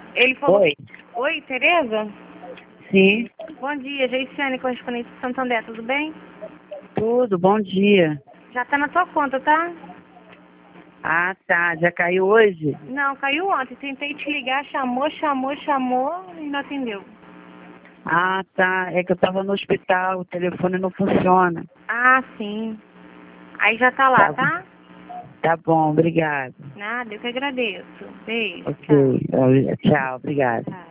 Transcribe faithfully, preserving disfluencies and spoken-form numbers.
Ele falou... Oi. Oi, Tereza? Sim, Bom dia, Geiciane, correspondente de Santander, tudo bem? tudo, bom dia. Já tá na tua conta, tá? Ah, tá, já caiu hoje? Não, caiu ontem. Tentei te ligar, chamou, chamou, chamou e não atendeu. Ah, tá, é que eu tava no hospital, o telefone não funciona. Ah, sim. Aí já tá lá, Tá, tá? tá bom, obrigado. Nada, eu que agradeço. Beijo, Ok, tchau. tchau, obrigado. Tchau.